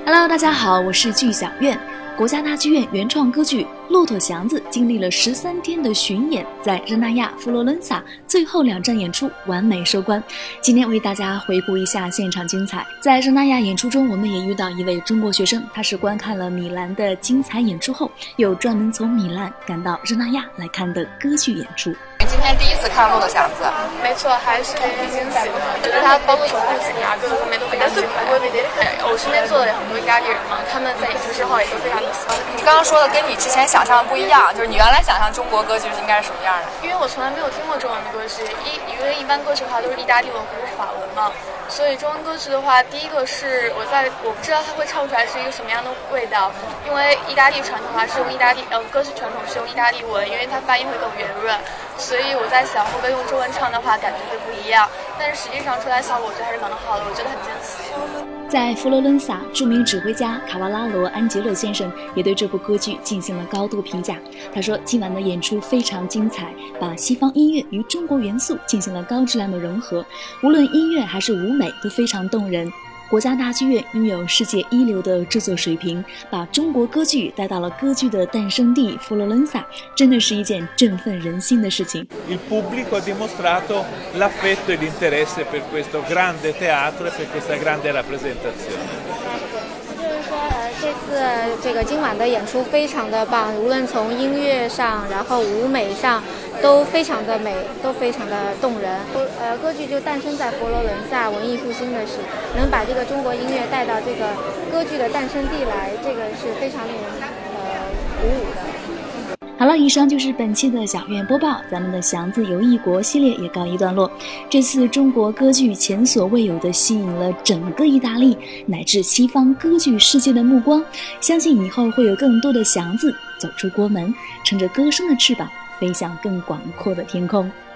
Hello， 大家好，我是剧小院。国家大剧院原创歌剧《骆驼祥子》经历了13天的巡演，在热那亚、佛罗伦萨最后2站演出完美收官。今天为大家回顾一下现场精彩。在热那亚演出中，我们也遇到一位中国学生，他是观看了米兰的精彩演出后，又专门从米兰赶到热那亚来看的歌剧演出。 今天第一次看《骆驼祥子》， 没错，还是很惊喜。觉得他包括从布景啊各个方面都非常喜欢。我身边坐的很多意大利人嘛，他们在演出之后也都非常的喜欢。 你刚刚说的跟你之前想象的不一样，就是你原来想象中国歌剧是应该是什么样的？ 因为我从来没有听过中文的歌剧，因为一般歌剧的话都是意大利文或者是法文嘛，所以中文歌剧的话，第一个是我不知道它会唱出来是一个什么样的味道，因为意大利传统的话是用歌剧传统是用意大利文，因为它发音会更圆润。所以我在想，会不会用中文唱的话，感觉会不一样。但是实际上出来效果，我觉得还是蛮好的，我觉得很惊喜。 在佛罗伦萨，著名指挥家卡瓦拉罗·安杰勒先生也对这部歌剧进行了高度评价。他说，今晚的演出非常精彩，把西方音乐与中国元素进行了高质量的融合，无论音乐还是舞美都非常动人。国家大剧院拥有世界一流的制作水平，把中国歌剧带到了歌剧的诞生地佛罗伦萨，真的是一件振奋人心的事情。 Il pubblico ha dimostrato l'affetto e l'interesse per questo grande teatro e per questa grande rappresentazione. 这次今晚的演出非常的棒，无论从音乐上，然后舞美上都非常的美，都非常的动人。歌剧就诞生在佛罗伦萨文艺复兴的时，能把这个中国音乐带到这个歌剧的诞生地来，这个是非常令人鼓舞的。 好了，以上就是本期的小院播报，咱们的祥子游异国系列也告一段落。这次中国歌剧前所未有的吸引了整个意大利乃至西方歌剧世界的目光，相信以后会有更多的祥子走出国门，乘着歌声的翅膀飞向更广阔的天空。